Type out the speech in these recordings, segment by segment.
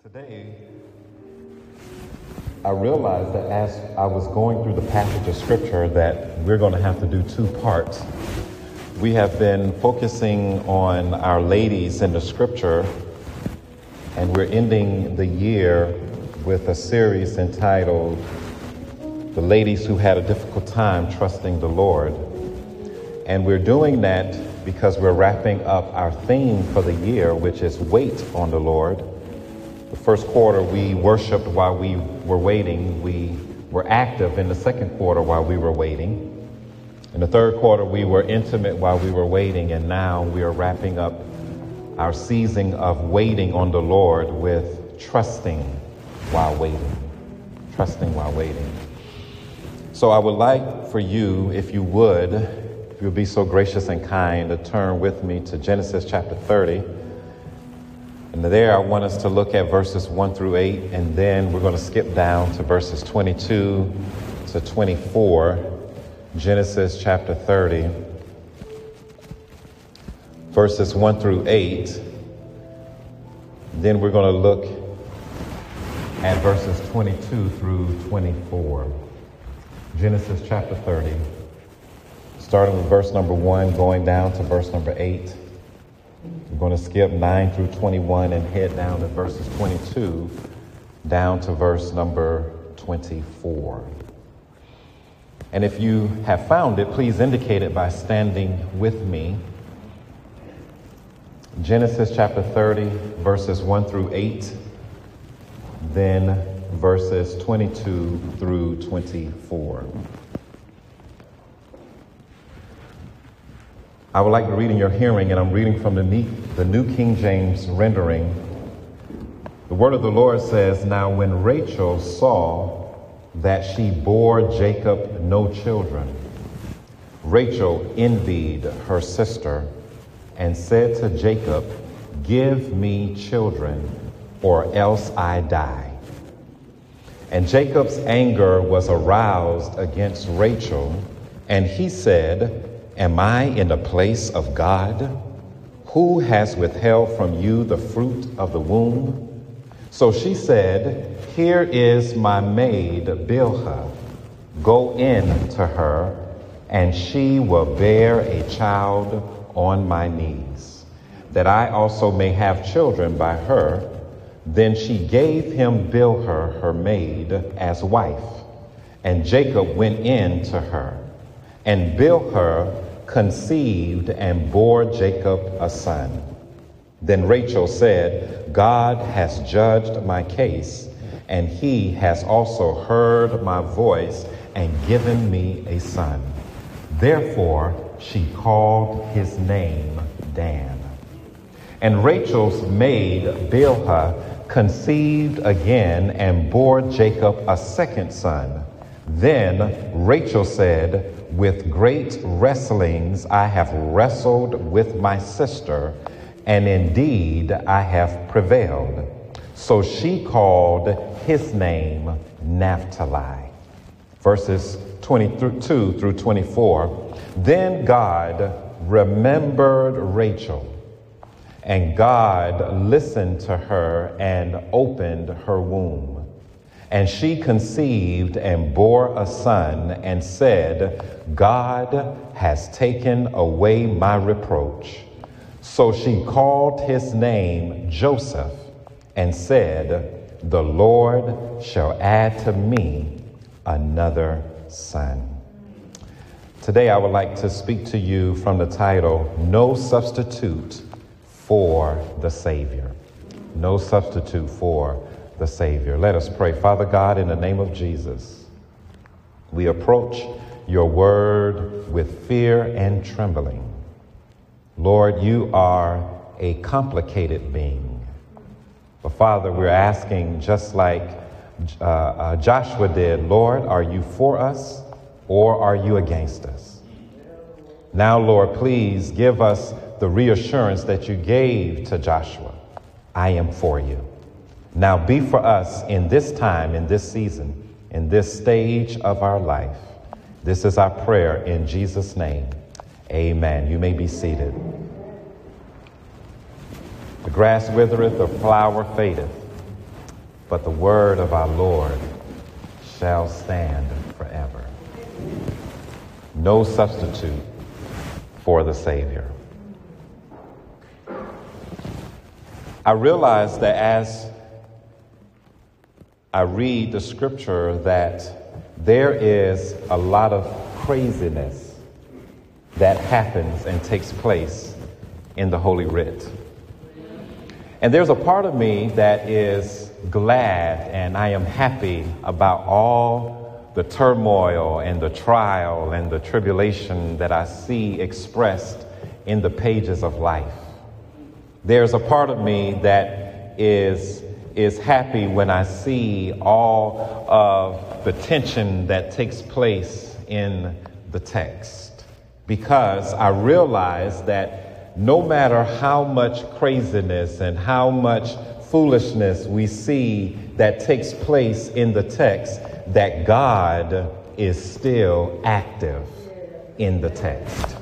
Today, I realized that as I was going through the passage of scripture that we're going to have to do two parts. We have been focusing on our ladies in the scripture, and we're ending the year with a series entitled The Ladies Who Had a Difficult Time Trusting the Lord. And we're doing that because we're wrapping up our theme for the year, which is Wait on the Lord. The first quarter, we worshiped while we were waiting. We were active in the second quarter while we were waiting. In the third quarter, we were intimate while we were waiting. And now we are wrapping up our season of waiting on the Lord with trusting while waiting. Trusting while waiting. So I would like for you, if you would be so gracious and kind to turn with me to Genesis chapter 30. And there I want us to look at verses 1 through 8, and then we're going to skip down to verses 22 to 24. Genesis chapter 30, verses 1 through 8. Then we're going to look at verses 22 through 24. Genesis chapter 30, starting with verse number 1, going down to verse number 8. We're going to skip 9 through 21 and head down to verses 22 down to verse number 24. And if you have found it, please indicate it by standing with me. Genesis chapter 30, verses 1 through 8, then verses 22 through 24. I would like to read in your hearing, and I'm reading from the New King James rendering. The word of the Lord says, "Now when Rachel saw that she bore Jacob no children, Rachel envied her sister and said to Jacob, 'Give me children, or else I die.' And Jacob's anger was aroused against Rachel, and he said, 'Am I in the place of God? Who has withheld from you the fruit of the womb?' So she said, 'Here is my maid Bilhah. Go in to her, and she will bear a child on my knees, that I also may have children by her.' Then she gave him Bilhah, her maid, as wife, and Jacob went in to her. And Bilhah conceived and bore Jacob a son. Then Rachel said, 'God has judged my case, and he has also heard my voice and given me a son.' Therefore she called his name Dan. And Rachel's maid Bilhah conceived again and bore Jacob a second son. Then Rachel said, 'With great wrestlings I have wrestled with my sister, and indeed I have prevailed.' So she called his name Naphtali." Verses 22 through 24. Then God remembered Rachel, and God listened to her and opened her womb. And she conceived and bore a son and said, "God has taken away my reproach." So she called his name Joseph and said, "The Lord shall add to me another son." Today I would like to speak to you from the title, "No Substitute for the Savior." No substitute for the Savior. Let us pray. Father God, in the name of Jesus, we approach your word with fear and trembling. Lord, you are a complicated being. But Father, we're asking, just like Joshua did, Lord, are you for us or are you against us? Now, Lord, please give us the reassurance that you gave to Joshua. I am for you. Now be for us in this time, in this season, in this stage of our life. This is our prayer in Jesus' name. Amen. You may be seated. The grass withereth, the flower fadeth, but the word of our Lord shall stand forever. No substitute for the Savior. I realize that as I read the scripture that there is a lot of craziness that happens and takes place in the Holy Writ. And there's a part of me that is glad and I am happy about all the turmoil and the trial and the tribulation that I see expressed in the pages of life. There's a part of me that is happy when I see all of the tension that takes place in the text, because I realize that no matter how much craziness and how much foolishness we see that takes place in the text, that God is still active in the text.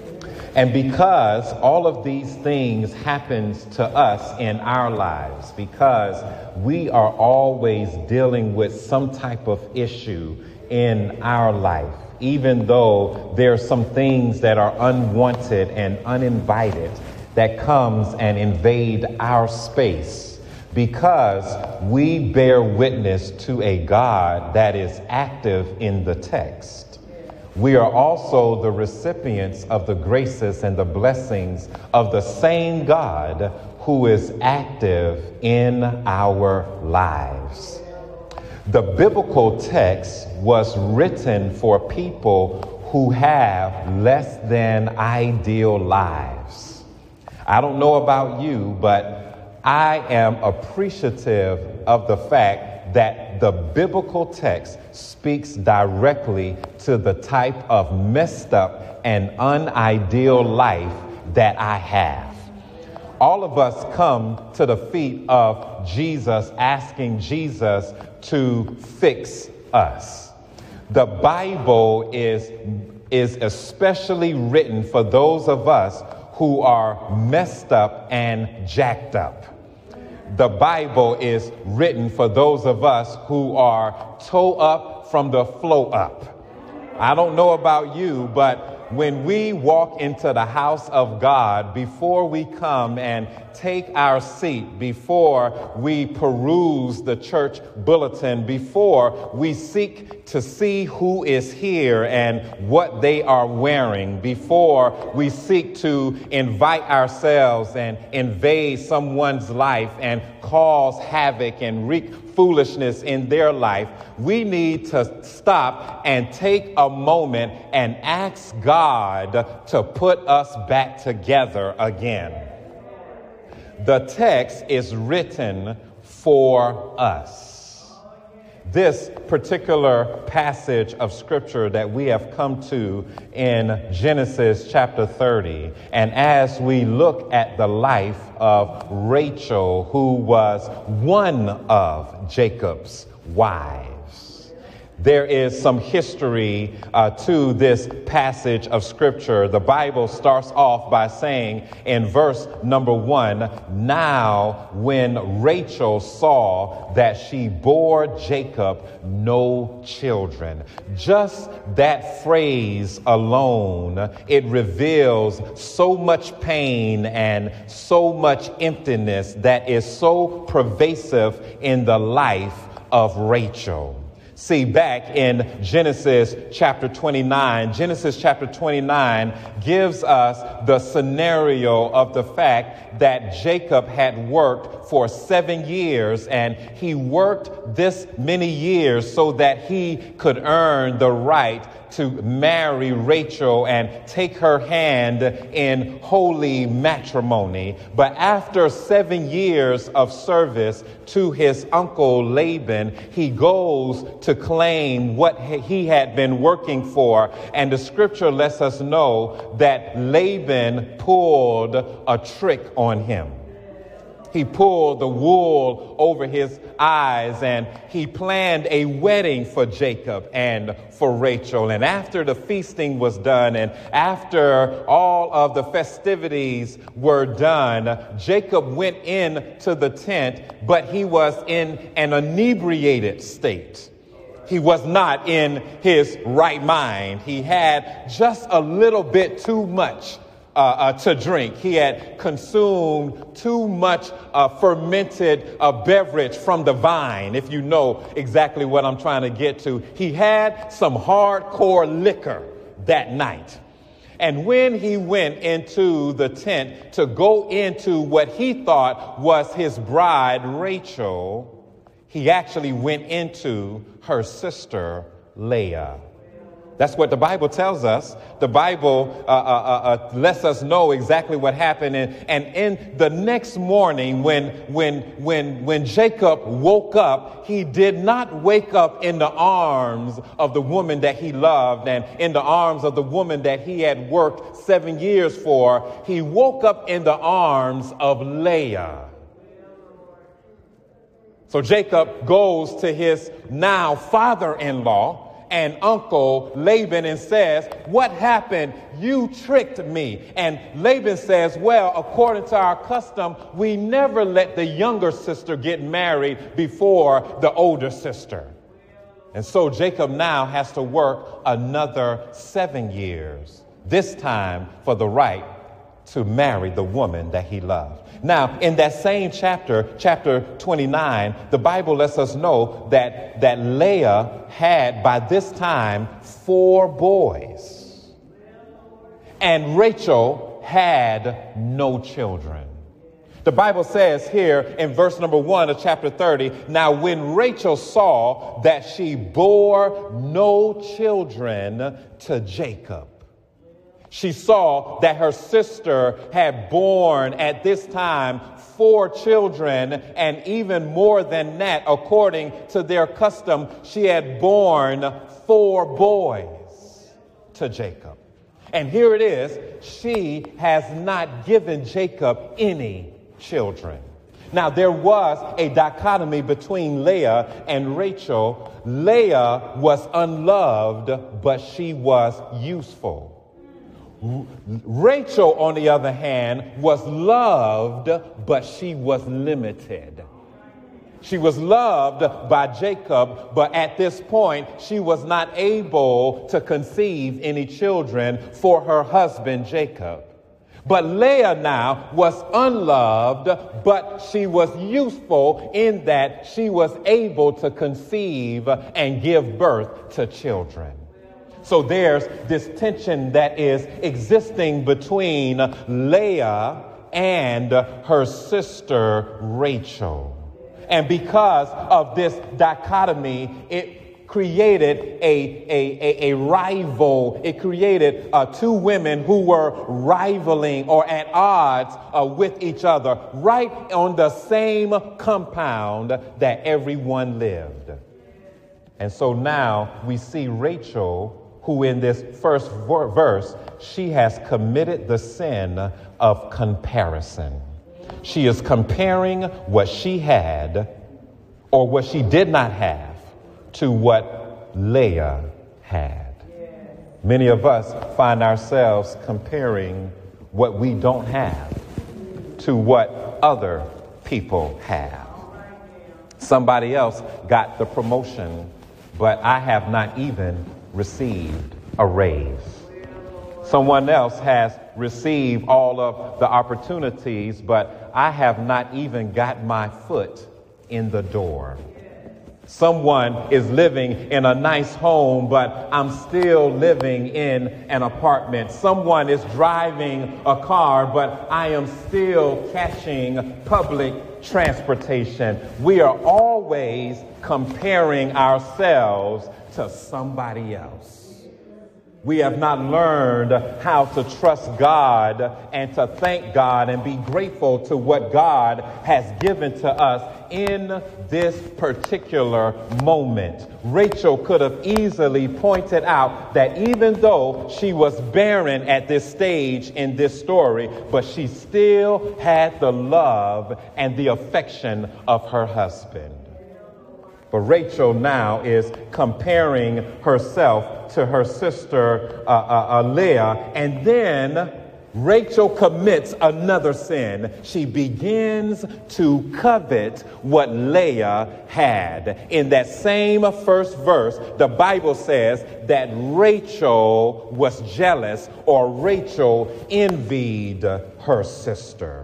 And because all of these things happens to us in our lives, because we are always dealing with some type of issue in our life, even though there are some things that are unwanted and uninvited that comes and invade our space, because we bear witness to a God that is active in the text. We are also the recipients of the graces and the blessings of the same God who is active in our lives. The biblical text was written for people who have less than ideal lives. I don't know about you, but I am appreciative of the fact that the biblical text speaks directly to the type of messed up and unideal life that I have. All of us come to the feet of Jesus, asking Jesus to fix us. The Bible is especially written for those of us who are messed up and jacked up. The Bible is written for those of us who are toe up from the flow up. I don't know about you, but when we walk into the house of God, before we come and take our seat, before we peruse the church bulletin, before we seek to see who is here and what they are wearing, before we seek to invite ourselves and invade someone's life and cause havoc and wreak foolishness in their life, we need to stop and take a moment and ask God to put us back together again. The text is written for us. This particular passage of scripture that we have come to in Genesis chapter 30, and as we look at the life of Rachel, who was one of Jacob's wives, there is some history to this passage of scripture. The Bible starts off by saying in verse number 1, "Now when Rachel saw that she bore Jacob no children." Just that phrase alone, it reveals so much pain and so much emptiness that is so pervasive in the life of Rachel. See, back in Genesis chapter 29 gives us the scenario of the fact that Jacob had worked for 7 years, and he worked this many years so that he could earn the right to marry Rachel and take her hand in holy matrimony. But after 7 years of service to his uncle Laban, he goes to claim what he had been working for. And the scripture lets us know that Laban pulled a trick on him. He pulled the wool over his eyes and he planned a wedding for Jacob and for Rachel. And after the feasting was done and after all of the festivities were done, Jacob went into the tent, but he was in an inebriated state. He was not in his right mind. He had just a little bit too much to drink. He had consumed too much fermented beverage from the vine, if you know exactly what I'm trying to get to. He had some hardcore liquor that night. And when he went into the tent to go into what he thought was his bride, Rachel, he actually went into her sister, Leah. That's what the Bible tells us. The Bible lets us know exactly what happened. And in the next morning, when Jacob woke up, he did not wake up in the arms of the woman that he loved and in the arms of the woman that he had worked 7 years for. He woke up in the arms of Leah. So Jacob goes to his now father-in-law and uncle Laban and says, "What happened? You tricked me." And Laban says, "Well, according to our custom, we never let the younger sister get married before the older sister." And so Jacob now has to work another 7 years, this time for the right to marry the woman that he loved. Now, in that same chapter 29, the Bible lets us know that Leah had by this time 4 boys, and Rachel had no children. The Bible says here in verse number 1 of chapter 30, "Now when Rachel saw that she bore no children to Jacob," she saw that her sister had borne at this time 4 children, and even more than that, according to their custom, she had borne 4 boys to Jacob. And here it is, she has not given Jacob any children. Now, there was a dichotomy between Leah and Rachel. Leah was unloved, but she was useful. Rachel, on the other hand, was loved, but she was limited. She was loved by Jacob, but at this point, she was not able to conceive any children for her husband, Jacob. But Leah now was unloved, but she was useful in that she was able to conceive and give birth to children. So there's this tension that is existing between Leah and her sister Rachel. And because of this dichotomy, it created a rival. It created 2 women who were rivaling or at odds with each other, right on the same compound that everyone lived. And so now we see Rachel, who in this first verse, she has committed the sin of comparison. She is comparing what she had or what she did not have to what Leah had. Many of us find ourselves comparing what we don't have to what other people have. Somebody else got the promotion, but I have not even received a raise. Someone else has received all of the opportunities, but I have not even got my foot in the door. Someone is living in a nice home, but I'm still living in an apartment. Someone is driving a car, but I am still catching public transportation. We are always comparing ourselves to somebody else. We have not learned how to trust God and to thank God and be grateful to what God has given to us, in this particular moment. Rachel could have easily pointed out that even though she was barren at this stage in this story, but she still had the love and the affection of her husband. But Rachel now is comparing herself to her sister Leah, and then Rachel commits another sin. She begins to covet what Leah had. In that same first verse, the Bible says that Rachel was jealous, or Rachel envied her sister.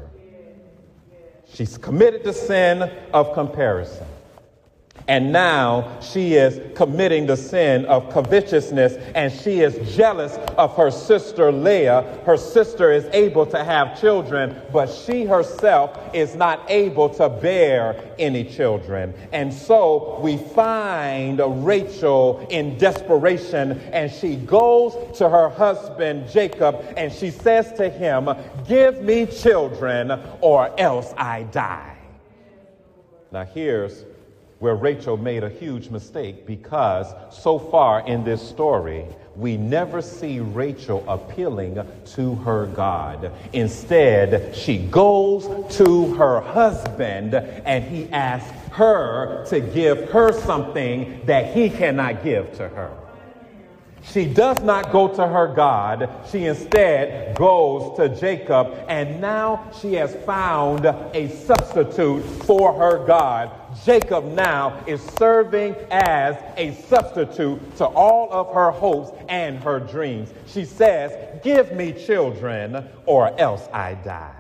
She's committed the sin of comparison. And now she is committing the sin of covetousness, and she is jealous of her sister Leah. Her sister is able to have children, but she herself is not able to bear any children. And so we find Rachel in desperation, and she goes to her husband Jacob, and she says to him, "Give me children or else I die." Now here's where Rachel made a huge mistake, because so far in this story, we never see Rachel appealing to her God. Instead, she goes to her husband and he asks her to give her something that he cannot give to her. She does not go to her God. She instead goes to Jacob, and now she has found a substitute for her God. Jacob now is serving as a substitute to all of her hopes and her dreams. She says, "Give me children or else I die."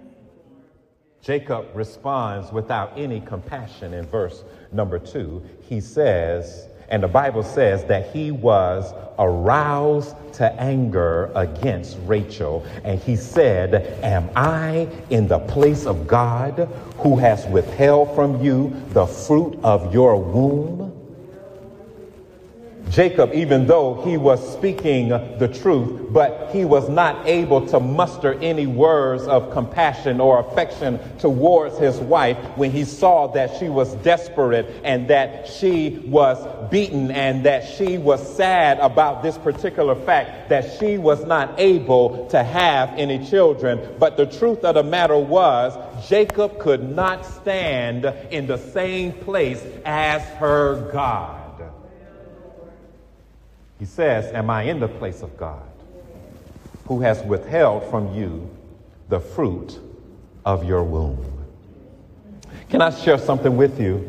Jacob responds without any compassion in verse number 2. He says, and the Bible says that he was aroused to anger against Rachel. And he said, "Am I in the place of God, who has withheld from you the fruit of your womb?" Jacob, even though he was speaking the truth, but he was not able to muster any words of compassion or affection towards his wife when he saw that she was desperate and that she was beaten and that she was sad about this particular fact that she was not able to have any children. But the truth of the matter was, Jacob could not stand in the same place as her God. He says, "Am I in the place of God, who has withheld from you the fruit of your womb?" Can I share something with you?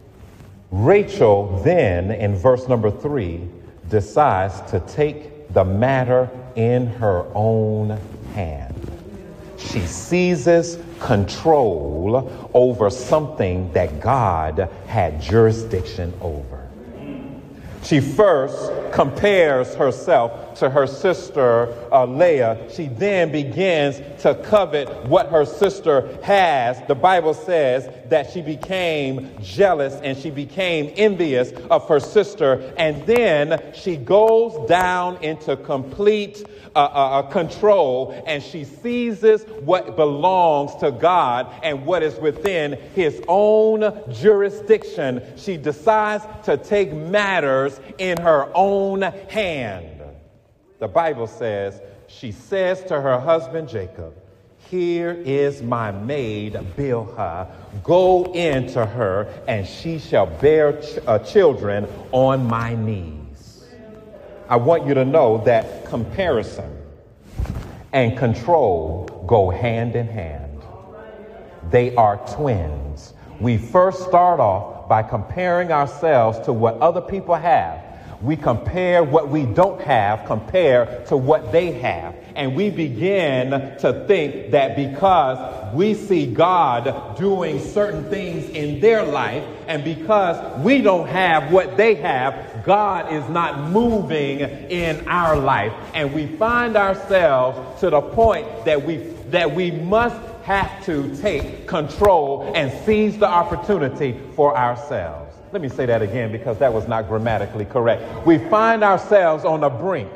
Rachel then, in verse number 3, decides to take the matter in her own hand. She seizes control over something that God had jurisdiction over. She first compares herself to her sister Leah. She then begins to covet what her sister has. The Bible says that she became jealous and she became envious of her sister. And then she goes down into complete control, and she seizes what belongs to God and what is within his own jurisdiction. She decides to take matters in her own hand. The Bible says she says to her husband Jacob, "Here is my maid Bilhah. Go in to her, and she shall bear children on my knees." I want you to know that comparison and control go hand in hand. They are twins. We first start off by comparing ourselves to what other people have. We compare what we don't have compared to what they have. And we begin to think that because we see God doing certain things in their life, and because we don't have what they have, God is not moving in our life. And we find ourselves to the point that we must have to take control and seize the opportunity for ourselves. Let me say that again, because that was not grammatically correct. We find ourselves on the brink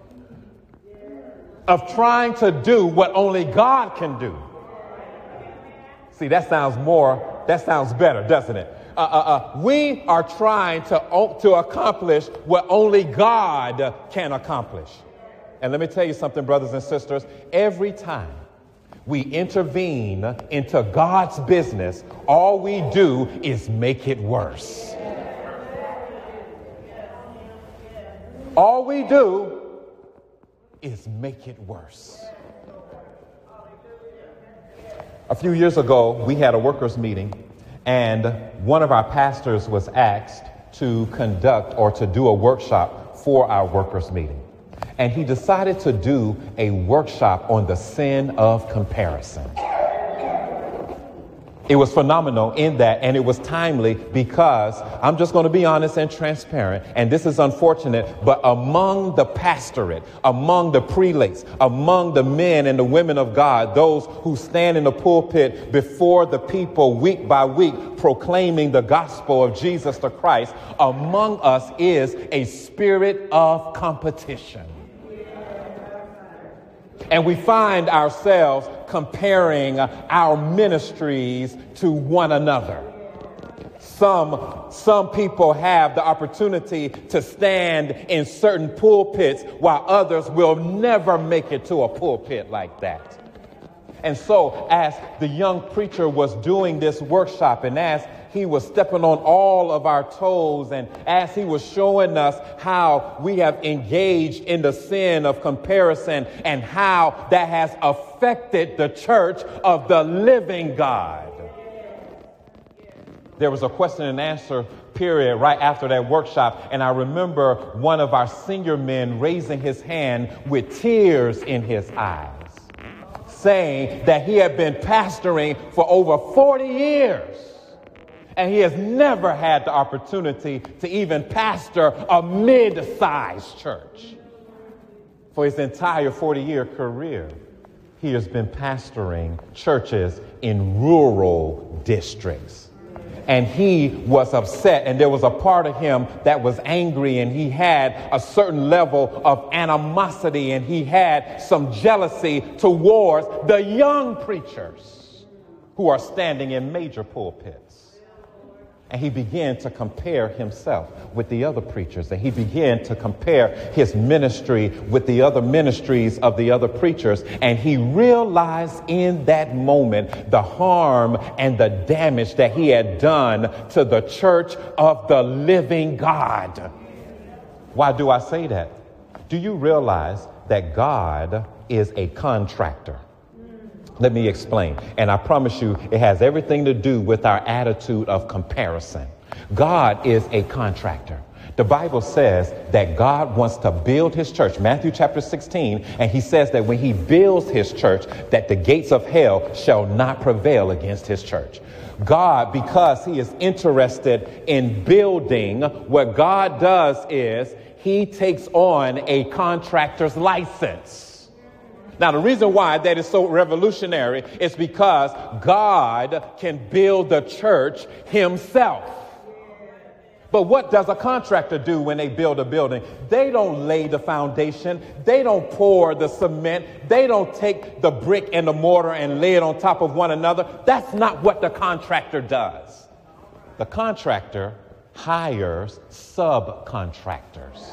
of trying to do what only God can do. See, that sounds more That sounds better, doesn't it? We are trying to accomplish what only God can accomplish. And let me tell you something, brothers and sisters. Every time we intervene into God's business, all we do is make it worse. All we do is make it worse. A few years ago, we had a workers' meeting, and one of our pastors was asked to conduct or to do a workshop for our workers' meeting. And he decided to do a workshop on the sin of comparison. It was phenomenal in that, and it was timely because I'm just going to be honest and transparent, and this is unfortunate, but among the pastorate, among the prelates, among the men and the women of God, those who stand in the pulpit before the people week by week proclaiming the gospel of Jesus the Christ, among us is a spirit of competition. And we find ourselves comparing our ministries to one another. Some people have the opportunity to stand in certain pulpits while others will never make it to a pulpit like that. And so as the young preacher was doing this workshop, and as he was stepping on all of our toes, and as he was showing us how we have engaged in the sin of comparison and how that has affected the church of the living God, there was a question and answer period right after that workshop. And I remember one of our senior men raising his hand with tears in his eyes, saying that he had been pastoring for over 40 years. And he has never had the opportunity to even pastor a mid-sized church. For his entire 40-year career, he has been pastoring churches in rural districts. And he was upset, and there was a part of him that was angry, and he had a certain level of animosity, and he had some jealousy towards the young preachers who are standing in major pulpits. And he began to compare himself with the other preachers. And he began to compare his ministry with the other ministries of the other preachers. And he realized in that moment the harm and the damage that he had done to the church of the living God. Why do I say that? Do you realize that God is a contractor? Let me explain. And I promise you, it has everything to do with our attitude of comparison. God is a contractor. The Bible says that God wants to build his church. Matthew chapter 16. And he says that when he builds his church, that the gates of hell shall not prevail against his church. God, because he is interested in building, what God does is he takes on a contractor's license. Now, the reason why that is so revolutionary is because God can build the church himself. But what does a contractor do when they build a building? They don't lay the foundation. They don't pour the cement. They don't take the brick and the mortar and lay it on top of one another. That's not what the contractor does. The contractor hires subcontractors.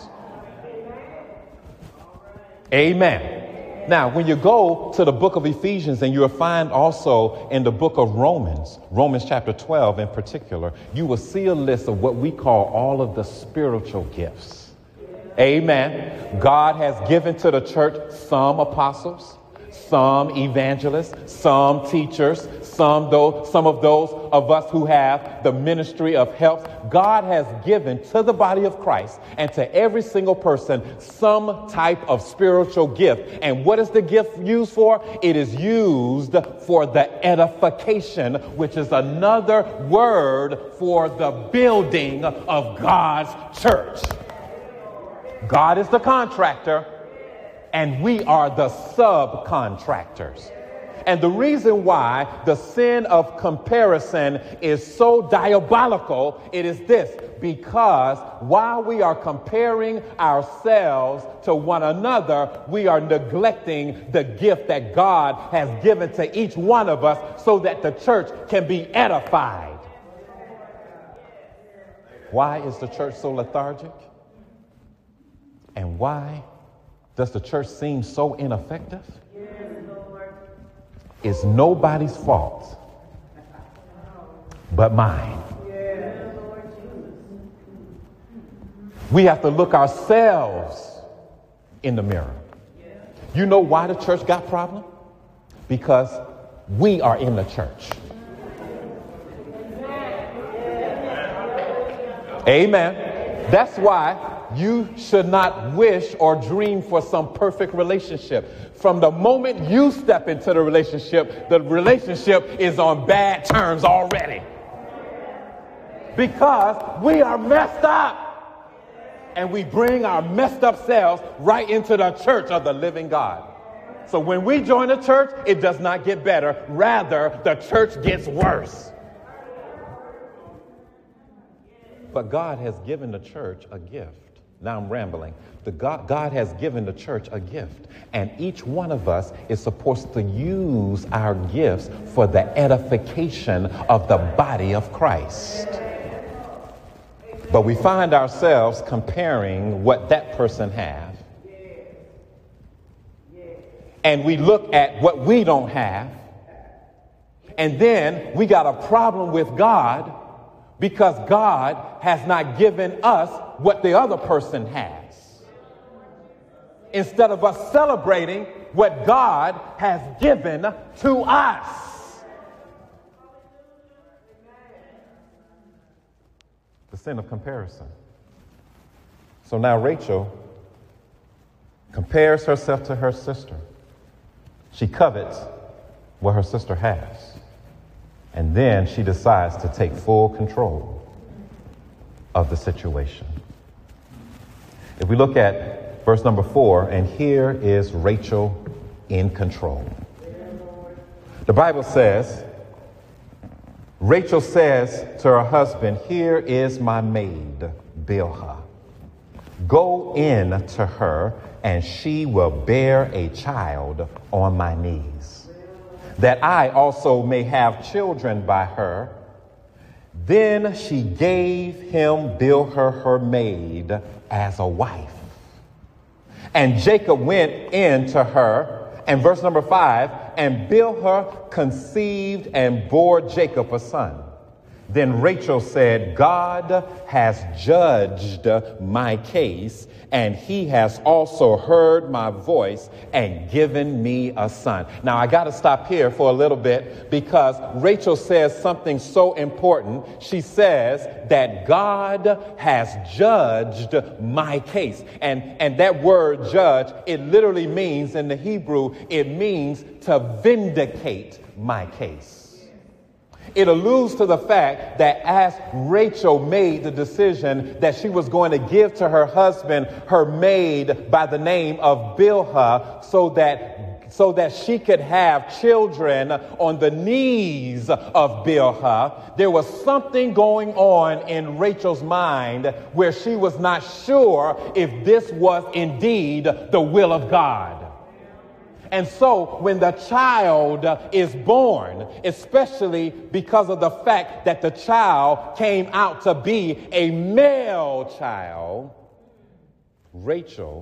Amen. Now, when you go to the book of Ephesians, and you'll find also in the book of Romans chapter 12 in particular, you will see a list of what we call all of the spiritual gifts. Amen. God has given to the church some apostles, some evangelists, some teachers, some of those of us who have the ministry of helps. God has given to the body of Christ and to every single person some type of spiritual gift. And what is the gift used for? It is used for the edification, which is another word for the building of God's church. God is the contractor, and we are the subcontractors. And the reason why the sin of comparison is so diabolical, it is this: because while we are comparing ourselves to one another, we are neglecting the gift that God has given to each one of us so that the church can be edified. Why is the church so lethargic? And why does the church seem so ineffective? It's nobody's fault but mine. We have to look ourselves in the mirror. You know why the church got a problem? Because we are in the church. Amen. That's why you should not wish or dream for some perfect relationship. From the moment you step into the relationship is on bad terms already. Because we are messed up. And we bring our messed up selves right into the church of the living God. So when we join a church, it does not get better. Rather, the church gets worse. But God has given the church a gift. Now I'm rambling. God has given the church a gift. And each one of us is supposed to use our gifts for the edification of the body of Christ. But we find ourselves comparing what that person has. And we look at what we don't have. And then we got a problem with God because God has not given us what the other person has. Instead of us celebrating what God has given to us. The sin of comparison. So now Rachel compares herself to her sister. She covets what her sister has. And then she decides to take full control of the situation. If we look at verse number 4, and here is Rachel in control. The Bible says, Rachel says to her husband, "Here is my maid, Bilhah. Go in to her, and she will bear a child on my knees, that I also may have children by her." Then she gave him Bilhah, her maid, as a wife. And Jacob went in to her, and verse number 5, and Bilhah conceived and bore Jacob a son. Then Rachel said, "God has judged my case, and he has also heard my voice and given me a son." Now, I got to stop here for a little bit because Rachel says something so important. She says that God has judged my case. And that word judge, it literally means in the Hebrew, it means to vindicate my case. It alludes to the fact that as Rachel made the decision that she was going to give to her husband her maid by the name of Bilhah so that she could have children on the knees of Bilhah, there was something going on in Rachel's mind where she was not sure if this was indeed the will of God. And so when the child is born, especially because of the fact that the child came out to be a male child, Rachel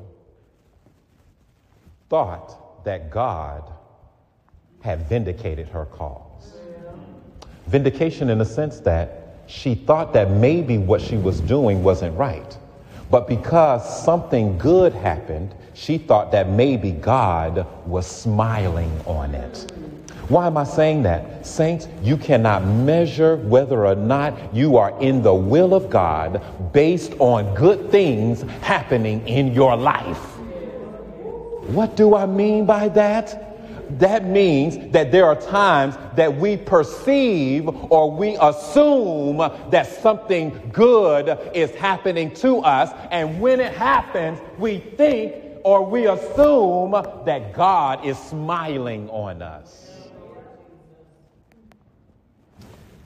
thought that God had vindicated her cause. Vindication in the sense that she thought that maybe what she was doing wasn't right. But because something good happened, she thought that maybe God was smiling on it. Why am I saying that? Saints, you cannot measure whether or not you are in the will of God based on good things happening in your life. What do I mean by that? That means that there are times that we perceive or we assume that something good is happening to us. And when it happens, we think or we assume that God is smiling on us.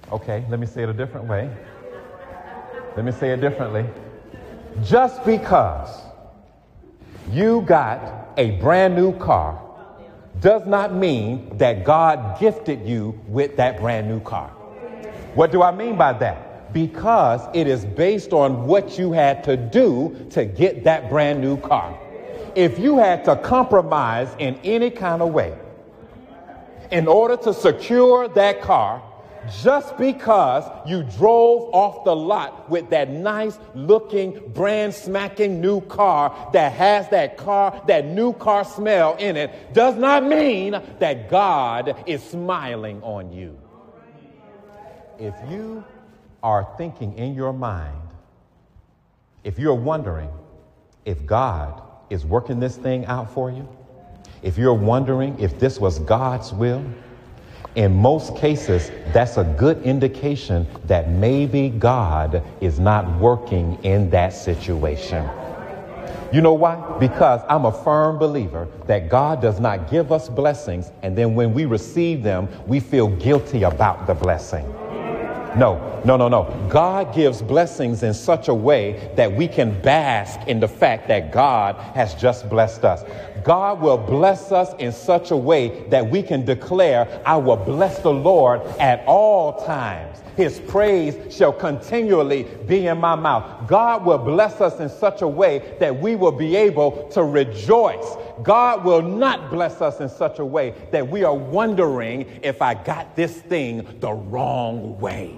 Okay, let me say it a different way. Let me say it differently. Just because you got a brand new car does not mean that God gifted you with that brand new car. What do I mean by that? Because it is based on what you had to do to get that brand new car. If you had to compromise in any kind of way in order to secure that car, just because you drove off the lot with that nice looking, brand smacking new car that has that new car smell in it, does not mean that God is smiling on you. If you are thinking in your mind, if you're wondering if God is working this thing out for you, if you're wondering if this was God's will, in most cases, that's a good indication that maybe God is not working in that situation. You know why? Because I'm a firm believer that God does not give us blessings, and then when we receive them, we feel guilty about the blessing. No. God gives blessings in such a way that we can bask in the fact that God has just blessed us. God will bless us in such a way that we can declare, I will bless the Lord at all times. His praise shall continually be in my mouth. God will bless us in such a way that we will be able to rejoice. God will not bless us in such a way that we are wondering if I got this thing the wrong way.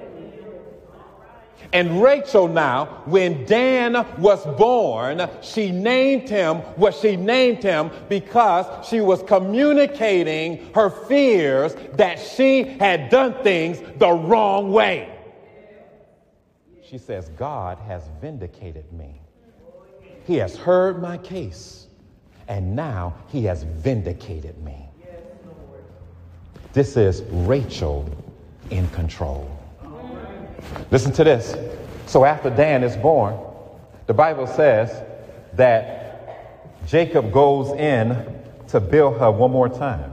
And Rachel now, when Dan was born, she named him what she named him because she was communicating her fears that she had done things the wrong way. She says, God has vindicated me. He has heard my case, and now he has vindicated me. This is Rachel in control. Listen to this. So after Dan is born, the Bible says that Jacob goes in to Bilhah one more time.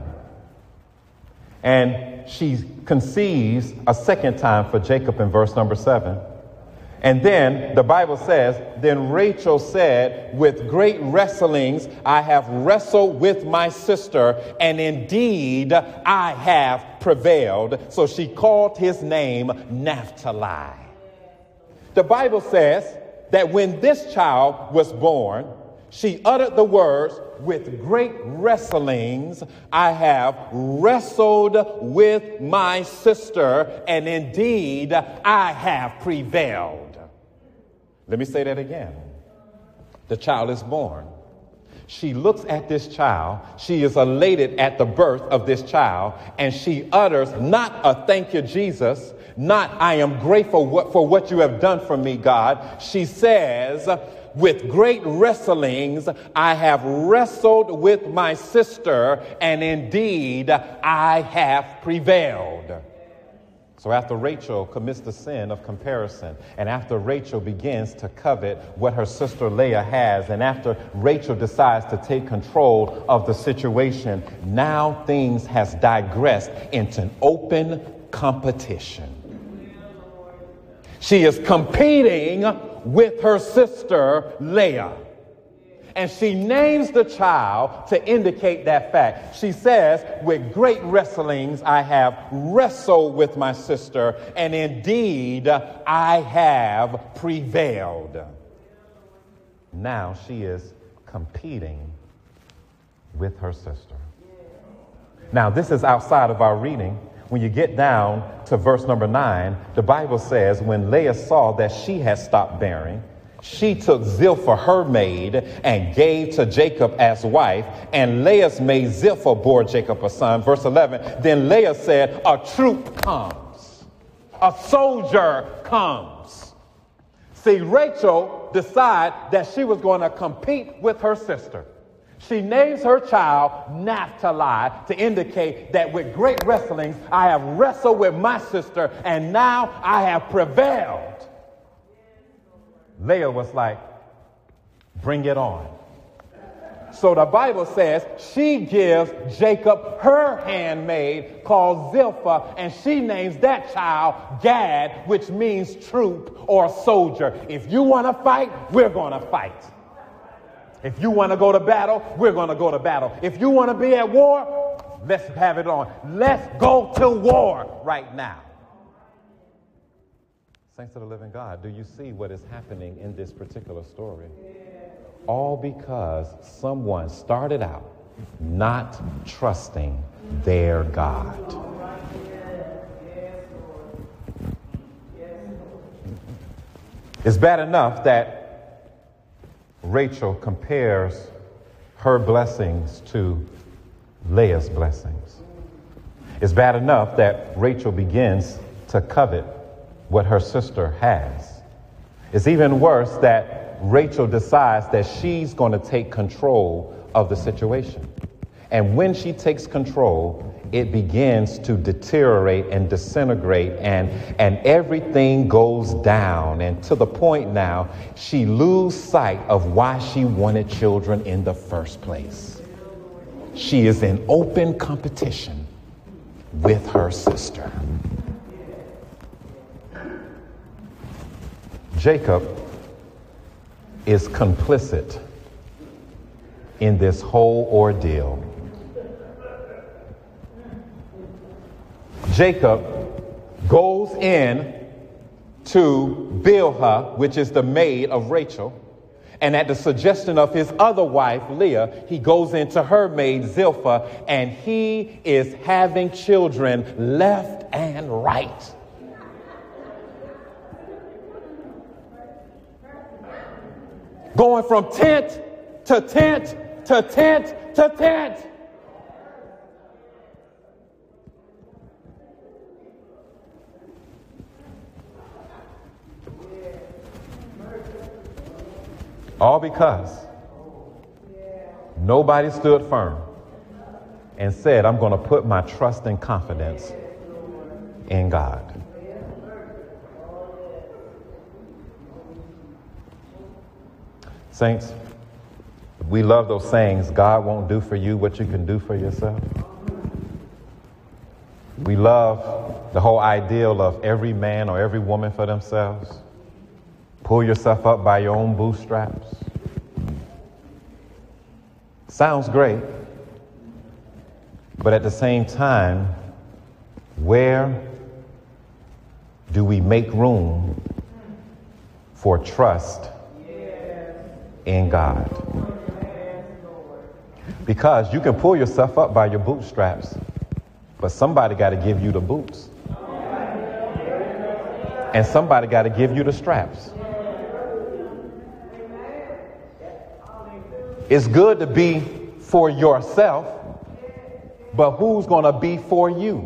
And she conceives a second time for Jacob in verse number 7. And then the Bible says, then Rachel said, with great wrestlings, I have wrestled with my sister, and indeed I have prevailed. So she called his name Naphtali. The Bible says that when this child was born, she uttered the words, with great wrestlings, I have wrestled with my sister, and indeed I have prevailed. Let me say that again. The child is born. She looks at this child. She is elated at the birth of this child, and she utters not a thank you, Jesus, not I am grateful for what you have done for me, God. She says, with great wrestlings, I have wrestled with my sister, and indeed I have prevailed. So after Rachel commits the sin of comparison, and after Rachel begins to covet what her sister Leah has, and after Rachel decides to take control of the situation, now things has digressed into an open competition. She is competing with her sister Leah. And she names the child to indicate that fact. She says, with great wrestlings, I have wrestled with my sister, and indeed I have prevailed. Now she is competing with her sister. Now, this is outside of our reading. When you get down to verse number 9, the Bible says, when Leah saw that she had stopped bearing, she took Zilpah, her maid, and gave to Jacob as wife, and Leah's maid Zilpah bore Jacob a son. Verse 11, then Leah said, a troop comes, a soldier comes. See, Rachel decided that she was going to compete with her sister. She names her child Naphtali to indicate that with great wrestlings, I have wrestled with my sister, and now I have prevailed. Leah was like, bring it on. So the Bible says she gives Jacob her handmaid called Zilpah, and she names that child Gad, which means troop or soldier. If you want to fight, we're going to fight. If you want to go to battle, we're going to go to battle. If you want to be at war, let's have it on. Let's go to war right now. Saints of the living God, do you see what is happening in this particular story? All because someone started out not trusting their God. It's bad enough that Rachel compares her blessings to Leah's blessings. It's bad enough that Rachel begins to covet what her sister has. It's even worse that Rachel decides that she's going to take control of the situation. And when she takes control, it begins to deteriorate and disintegrate, and everything goes down. And to the point now, she loses sight of why she wanted children in the first place. She is in open competition with her sister. Jacob is complicit in this whole ordeal. Jacob goes in to Bilhah, which is the maid of Rachel, and at the suggestion of his other wife, Leah, he goes into her maid, Zilpah, and he is having children left and right. Going from tent to tent to tent to tent. All because nobody stood firm and said, I'm going to put my trust and confidence in God. Saints, we love those sayings, God won't do for you what you can do for yourself. We love the whole ideal of every man or every woman for themselves. Pull yourself up by your own bootstraps. Sounds great. But at the same time, where do we make room for trust in God? Because you can pull yourself up by your bootstraps, but somebody got to give you the boots. And somebody got to give you the straps. It's good to be for yourself, but who's going to be for you?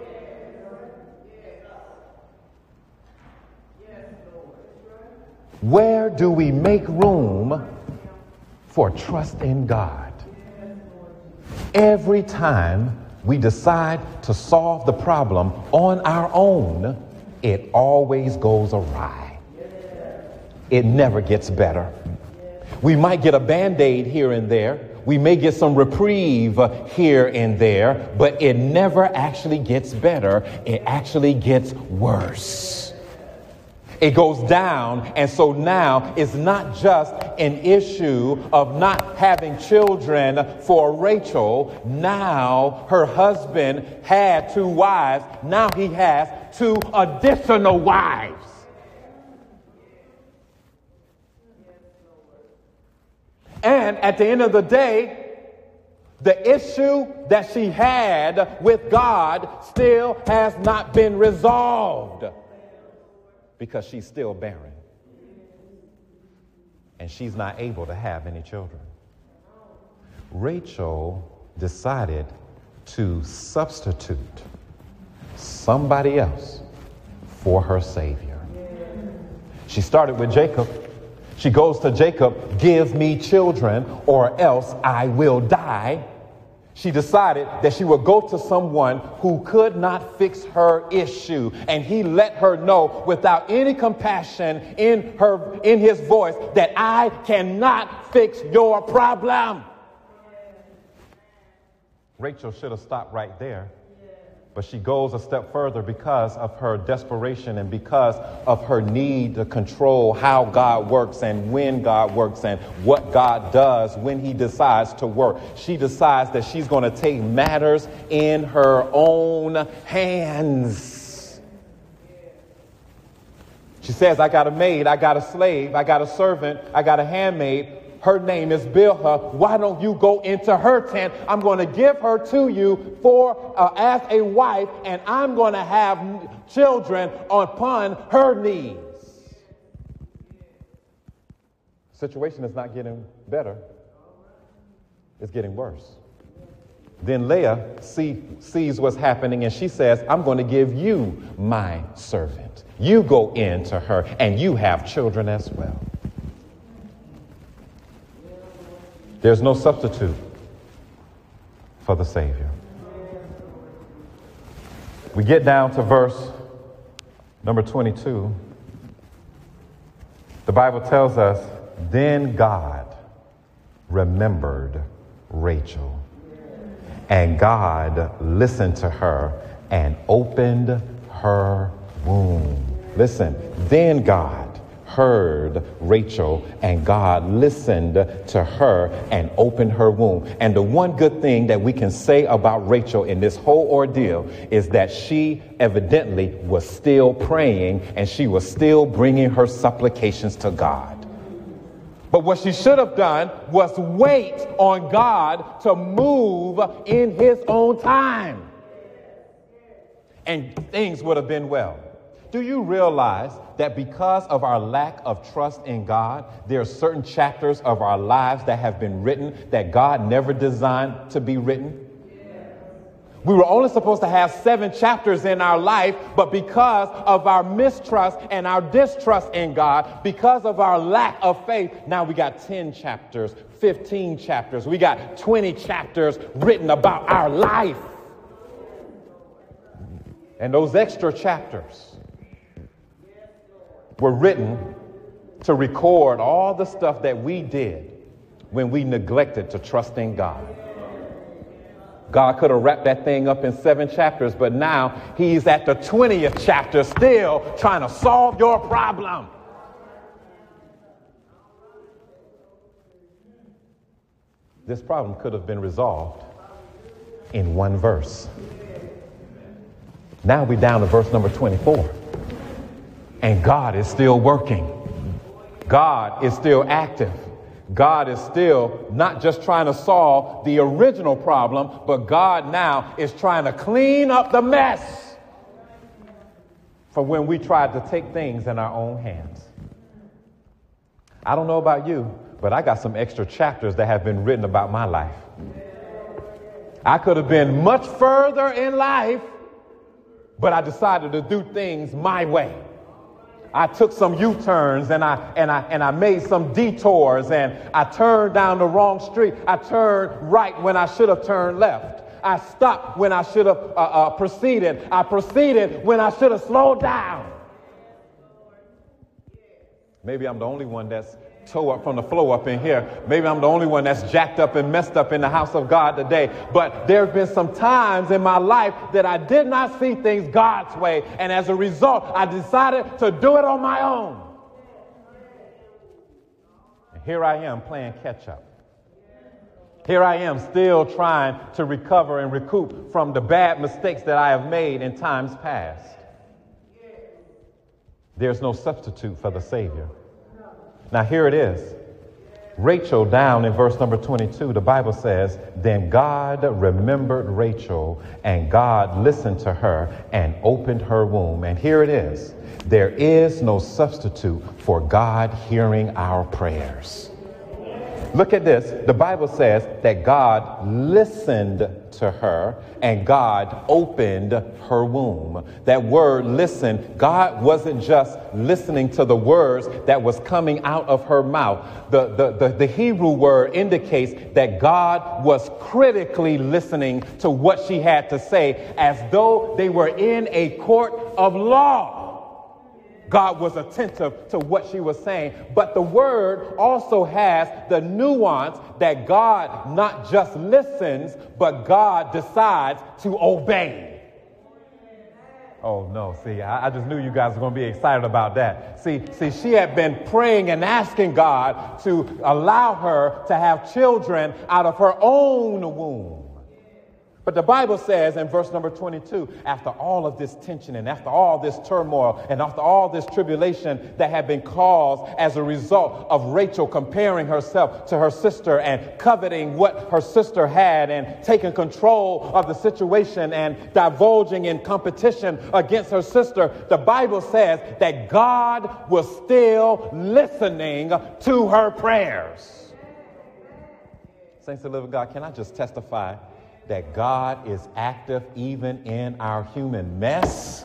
Where do we make room for trust in God? Every time we decide to solve the problem on our own, it always goes awry. It never gets better. We might get a Band-Aid here and there. We may get some reprieve here and there, but it never actually gets better. It actually gets worse. It goes down, and so now it's not just an issue of not having children for Rachel. Now her husband had 2 wives. Now he has 2 additional wives. And at the end of the day, the issue that she had with God still has not been resolved because she's still barren. And she's not able to have any children. Rachel decided to substitute somebody else for her Savior. She started with Jacob. She goes to Jacob, give me children or else I will die. She decided that she would go to someone who could not fix her issue. And he let her know without any compassion in his voice that I cannot fix your problem. Rachel should have stopped right there. But she goes a step further because of her desperation and because of her need to control how God works and when God works and what God does when he decides to work. She decides that she's going to take matters in her own hands. She says, I got a maid, I got a slave, I got a servant, I got a handmaid. Her name is Bilhah. Why don't you go into her tent? I'm going to give her to you as a wife, and I'm going to have children upon her knees. Situation is not getting better. It's getting worse. Then Leah sees what's happening, and she says, I'm going to give you my servant. You go into her, and you have children as well. There's no substitute for the Savior. We get down to verse number 22. The Bible tells us, then God remembered Rachel, and God listened to her and opened her womb. Listen, then God heard Rachel, and God listened to her and opened her womb. And the one good thing that we can say about Rachel in this whole ordeal is that she evidently was still praying and she was still bringing her supplications to God. But what she should have done was wait on God to move in his own time, and things would have been well. Do you realize that because of our lack of trust in God, there are certain chapters of our lives that have been written that God never designed to be written? We were only supposed to have 7 chapters in our life, but because of our mistrust and our distrust in God, because of our lack of faith, now we got 10 chapters, 15 chapters, we got 20 chapters written about our life. And those extra chapters were written to record all the stuff that we did when we neglected to trust in God. God could have wrapped that thing up in 7 chapters, but now he's at the 20th chapter still trying to solve your problem. This problem could have been resolved in 1 verse. Now we're down to verse number 24. And God is still working. God is still active. God is still not just trying to solve the original problem, but God now is trying to clean up the mess from when we tried to take things in our own hands. I don't know about you, but I got some extra chapters that have been written about my life. I could have been much further in life, but I decided to do things my way. I took some U-turns and I made some detours, and I turned down the wrong street. I turned right when I should have turned left. I stopped when I should have proceeded. I proceeded when I should have slowed down. Maybe I'm the only one that's toe up from the floor up in here. Maybe I'm the only one that's jacked up and messed up in the house of God today. But there have been some times in my life that I did not see things God's way. And as a result, I decided to do it on my own. And here I am playing catch up. Here I am still trying to recover and recoup from the bad mistakes that I have made in times past. There's no substitute for the Savior. Now here it is. Rachel, down in verse number 22, the Bible says, then God remembered Rachel, and God listened to her and opened her womb. And here it is. There is no substitute for God hearing our prayers. Look at this. The Bible says that God listened to her and God opened her womb. That word listen, God wasn't just listening to the words that was coming out of her mouth. The Hebrew word indicates that God was critically listening to what she had to say, as though they were in a court of law. God was attentive to what she was saying. But the word also has the nuance that God not just listens, but God decides to obey. Oh, no. See, I just knew you guys were going to be excited about that. See, she had been praying and asking God to allow her to have children out of her own womb. But the Bible says in verse number 22, after all of this tension and after all this turmoil and after all this tribulation that had been caused as a result of Rachel comparing herself to her sister and coveting what her sister had and taking control of the situation and divulging in competition against her sister, the Bible says that God was still listening to her prayers. Saints of the living God, can I just testify that God is active even in our human mess?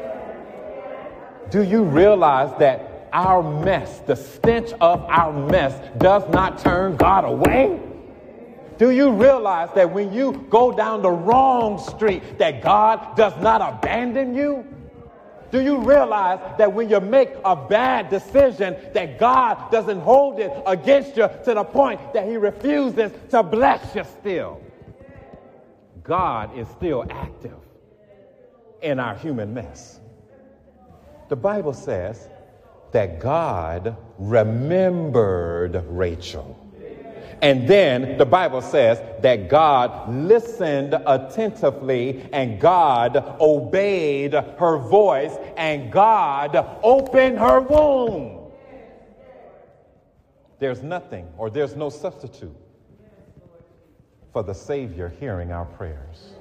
Do you realize that our mess, the stench of our mess, does not turn God away? Do you realize that when you go down the wrong street, that God does not abandon you? Do you realize that when you make a bad decision, that God doesn't hold it against you to the point that he refuses to bless you still? God is still active in our human mess. The Bible says that God remembered Rachel. And then the Bible says that God listened attentively and God obeyed her voice and God opened her womb. There's nothing or there's no substitute for the Savior hearing our prayers.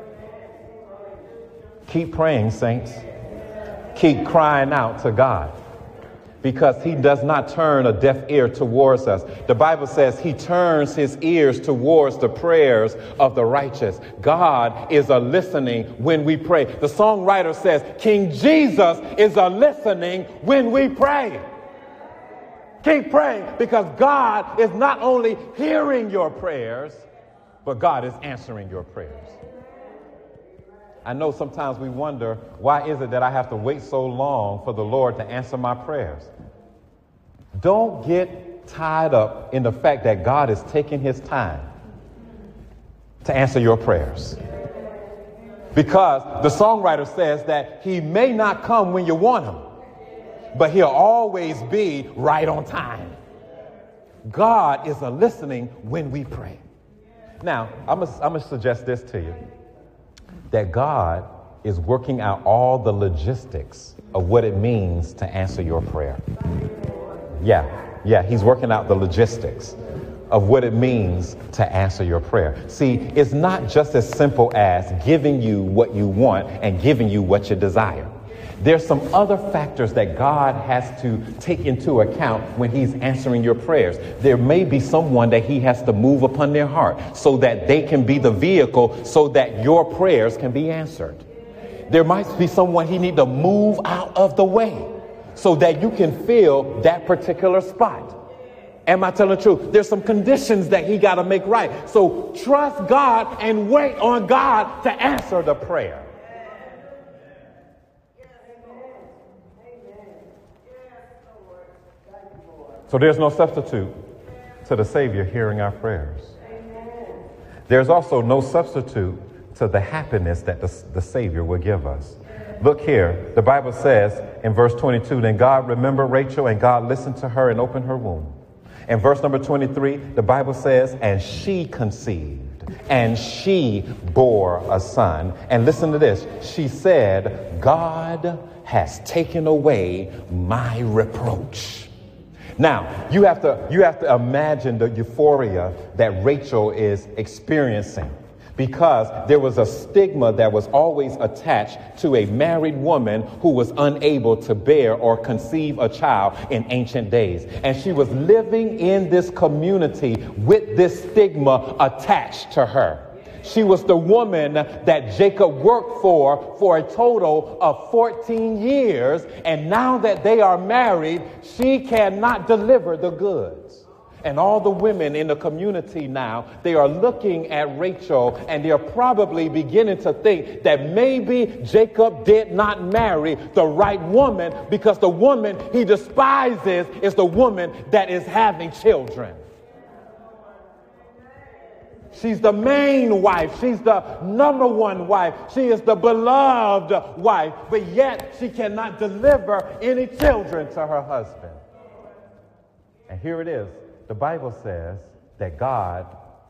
Keep praying, saints. Keep crying out to God, because he does not turn a deaf ear towards us. The Bible says he turns his ears towards the prayers of the righteous. God is a listening when we pray. The songwriter says King Jesus is a listening when we pray. Keep praying, because God is not only hearing your prayers, but God is answering your prayers. I know sometimes we wonder, why is it that I have to wait so long for the Lord to answer my prayers? Don't get tied up in the fact that God is taking his time to answer your prayers. Because the songwriter says that he may not come when you want him, but he'll always be right on time. God is a listening when we pray. Now, I'm going to suggest this to you, that God is working out all the logistics of what it means to answer your prayer. Yeah, he's working out the logistics of what it means to answer your prayer. See, it's not just as simple as giving you what you want and giving you what you desire. There's some other factors that God has to take into account when he's answering your prayers. There may be someone that he has to move upon their heart so that they can be the vehicle so that your prayers can be answered. There might be someone he need to move out of the way so that you can fill that particular spot. Am I telling the truth? There's some conditions that he got to make right. So trust God and wait on God to answer the prayer. So there's no substitute to the Savior hearing our prayers. There's also no substitute to the happiness that the Savior will give us. Look here, the Bible says in verse 22, then God remembered Rachel and God listened to her and opened her womb. In verse number 23, the Bible says, and she conceived and she bore a son. And listen to this. She said, God has taken away my reproach. Now, you have to imagine the euphoria that Rachel is experiencing, because there was a stigma that was always attached to a married woman who was unable to bear or conceive a child in ancient days. And she was living in this community with this stigma attached to her. She was the woman that Jacob worked for a total of 14 years. And now that they are married, she cannot deliver the goods. And all the women in the community now, they are looking at Rachel and they are probably beginning to think that maybe Jacob did not marry the right woman because the woman he despises is the woman that is having children. She's the main wife. She's the number one wife. She is the beloved wife, but yet she cannot deliver any children to her husband. And here it is. The Bible says that God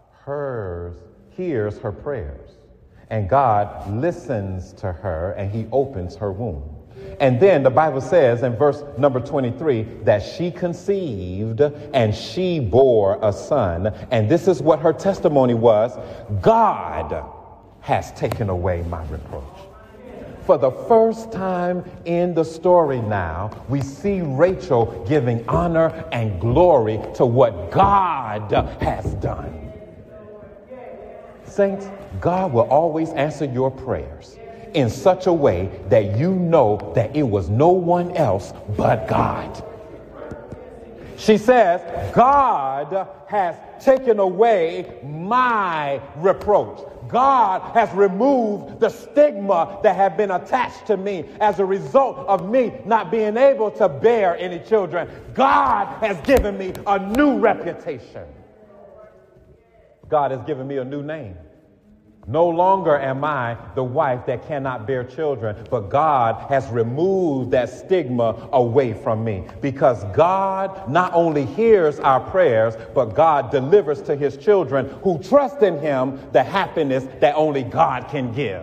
hears her prayers, and God listens to her, and he opens her womb. And then the Bible says in verse number 23 that she conceived and she bore a son. And this is what her testimony was: God has taken away my reproach. For the first time in the story now, we see Rachel giving honor and glory to what God has done. Saints, God will always answer your prayers in such a way that you know that it was no one else but God. She says, God has taken away my reproach. God has removed the stigma that had been attached to me as a result of me not being able to bear any children. God has given me a new reputation. God has given me a new name. No longer am I the wife that cannot bear children, but God has removed that stigma away from me, because God not only hears our prayers, but God delivers to his children who trust in him the happiness that only God can give.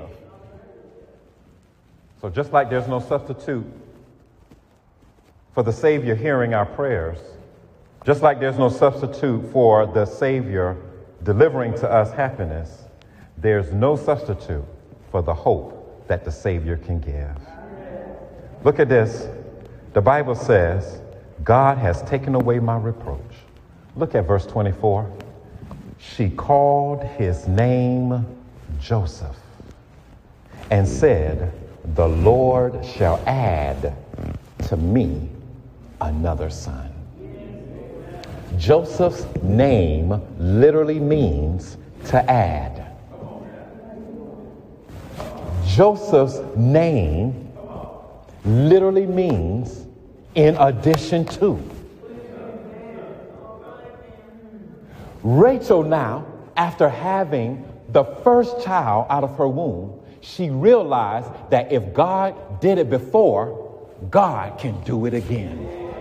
So just like there's no substitute for the Savior hearing our prayers, just like there's no substitute for the Savior delivering to us happiness, there's no substitute for the hope that the Savior can give. Look at this. The Bible says, God has taken away my reproach. Look at verse 24. She called his name Joseph and said, the Lord shall add to me another son. Joseph's name literally means to add. Joseph's name literally means in addition to. Rachel now, after having the first child out of her womb, she realized that if God did it before, God can do it again.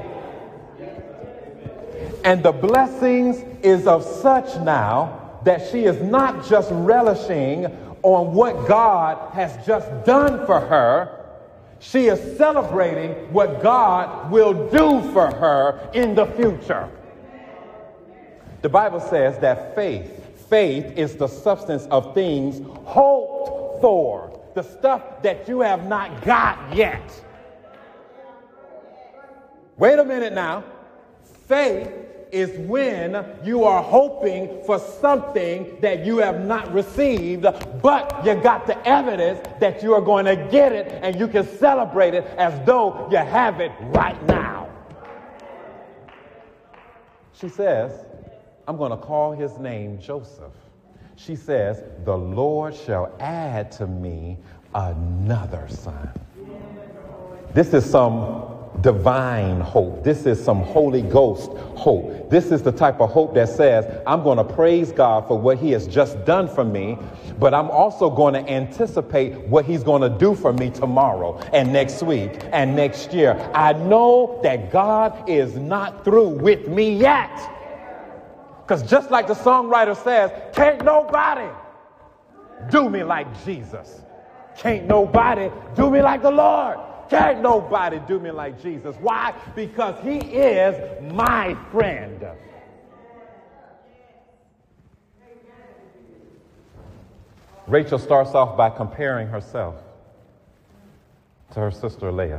And the blessings is of such now that she is not just relishing on what God has just done for her. She is celebrating what God will do for her in the future. The Bible says that faith is the substance of things hoped for, the stuff that you have not got yet. Wait a minute now. Faith is when you are hoping for something that you have not received, but you got the evidence that you are going to get it, and you can celebrate it as though you have it right now. She says, I'm going to call his name Joseph. She says, the Lord shall add to me another son. This is some divine hope. This is some Holy Ghost hope. This is the type of hope that says, I'm going to praise God for what he has just done for me, but I'm also going to anticipate what he's going to do for me tomorrow and next week and next year. I know that God is not through with me yet. Because just like the songwriter says, can't nobody do me like Jesus. Can't nobody do me like the Lord. Can't nobody do me like Jesus. Why? Because he is my friend. Rachel starts off by comparing herself to her sister Leah.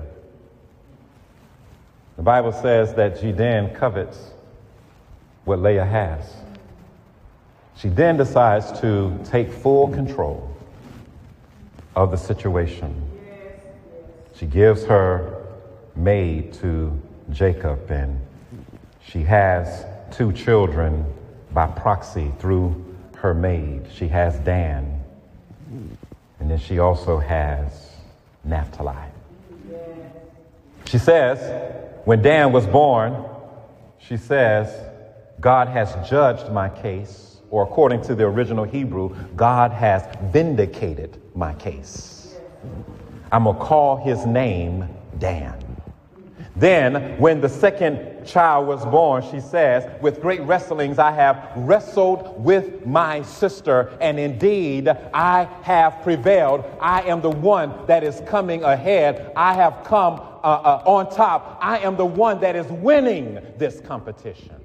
The Bible says that she then covets what Leah has. She then decides to take full control of the situation. She gives her maid to Jacob, and she has two children by proxy through her maid. She has Dan, and then she also has Naphtali. She says, when Dan was born, she says, God has judged my case, or according to the original Hebrew, God has vindicated my case. I'm going to call his name Dan. Then, when the second child was born, she says, with great wrestlings, I have wrestled with my sister, and indeed, I have prevailed. I am the one that is coming ahead. I have come on top. I am the one that is winning this competition.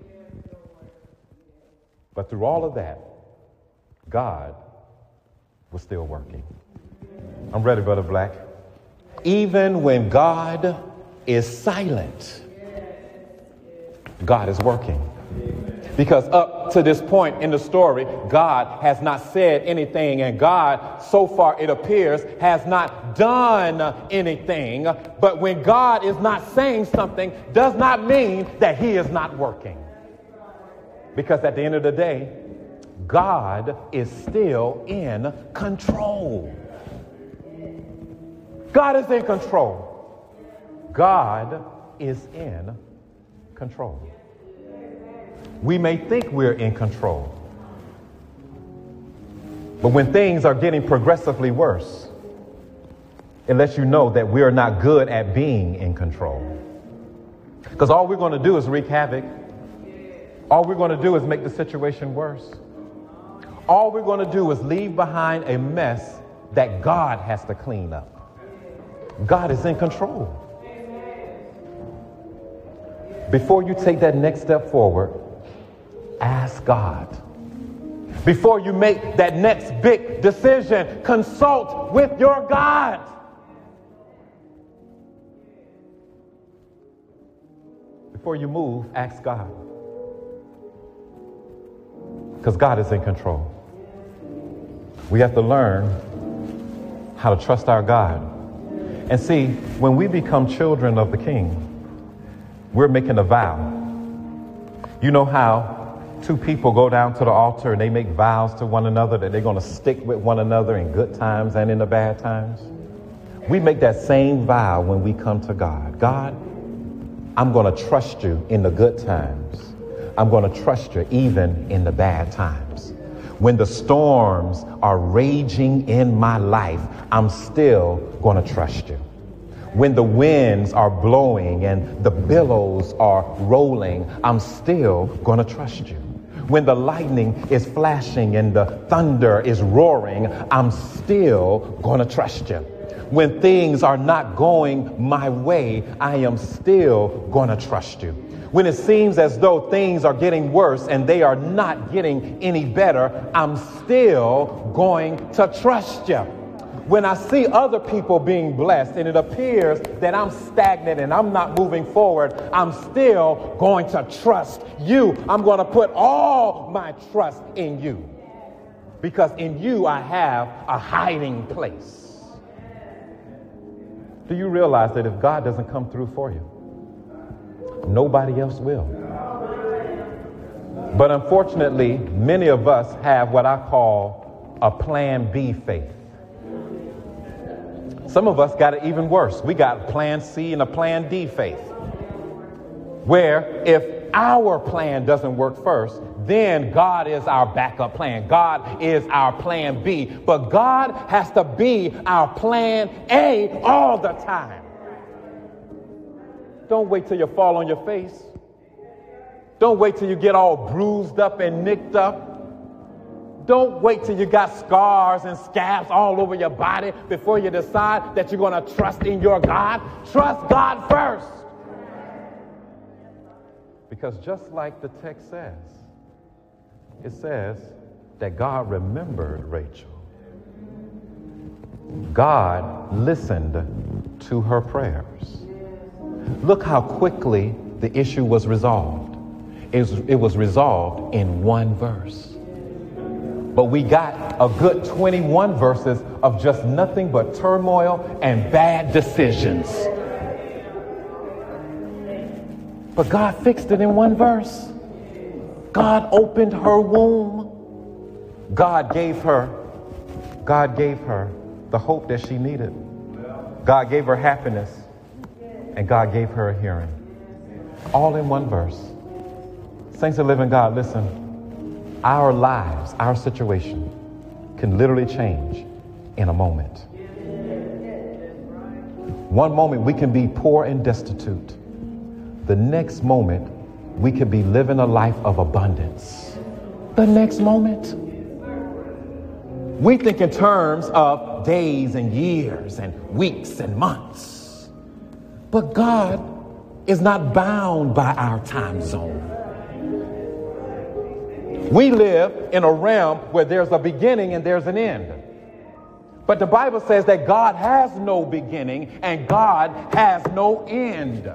But through all of that, God was still working. I'm ready, Brother Black. Even when God is silent, God is working. Because up to this point in the story, God has not said anything, and God, so far it appears, has not done anything. But when God is not saying something, does not mean that he is not working. Because at the end of the day, God is still in control. God is in control. God is in control. We may think we're in control, but when things are getting progressively worse, it lets you know that we are not good at being in control. Because all we're going to do is wreak havoc. All we're going to do is make the situation worse. All we're going to do is leave behind a mess that God has to clean up. God is in control. Before you take that next step forward, ask God. Before you make that next big decision, consult with your God. Before you move, ask God. Because God is in control. We have to learn how to trust our God. And see, when we become children of the King, we're making a vow. You know how two people go down to the altar and they make vows to one another that they're going to stick with one another in good times and in the bad times? We make that same vow when we come to God. God, I'm going to trust you in the good times. I'm going to trust you even in the bad times. When the storms are raging in my life, I'm still going to trust you. When the winds are blowing and the billows are rolling, I'm still going to trust you. When the lightning is flashing and the thunder is roaring, I'm still going to trust you. When things are not going my way, I am still going to trust you. When it seems as though things are getting worse and they are not getting any better, I'm still going to trust you. When I see other people being blessed and it appears that I'm stagnant and I'm not moving forward, I'm still going to trust you. I'm going to put all my trust in you. Because in you I have a hiding place. Do you realize that if God doesn't come through for you, nobody else will? But unfortunately, many of us have what I call a plan B faith. Some of us got it even worse. We got plan C and a plan D faith, where if our plan doesn't work first, then God is our backup plan. God is our plan B. But God has to be our plan A all the time. Don't wait till you fall on your face. Don't wait till you get all bruised up and nicked up. Don't wait till you got scars and scabs all over your body before you decide that you're going to trust in your God. Trust God first. Because just like the text says, it says that God remembered Rachel. God listened to her prayers. Look how quickly the issue was resolved. It was resolved in one verse. But we got a good 21 verses of just nothing but turmoil and bad decisions. But God fixed it in one verse. God opened her womb. God gave her the hope that she needed. God gave her happiness, and God gave her a hearing. All in one verse. Saints of the living God, listen, our lives, our situation can literally change in a moment. One moment we can be poor and destitute. The next moment we can be living a life of abundance. The next moment. We think in terms of days and years and weeks and months. But God is not bound by our time zone. We live in a realm where there's a beginning and there's an end. But the Bible says that God has no beginning and God has no end.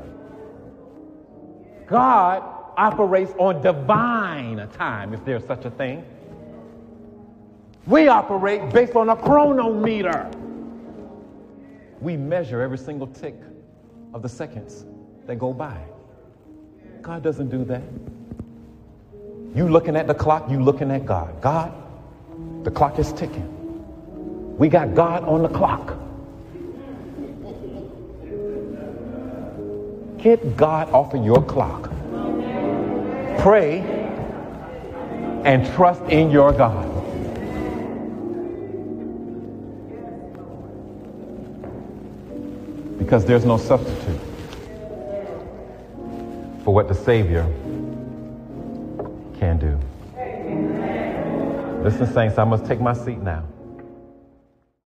God operates on divine time, if there's such a thing. We operate based on a chronometer. We measure every single tick of the seconds that go by. God doesn't do that. You looking at the clock, you looking at God. God, the clock is ticking. We got God on the clock. Get God off of your clock. Pray and trust in your God. Because there's no substitute for what the Savior can do. Listen, saints, I must take my seat now.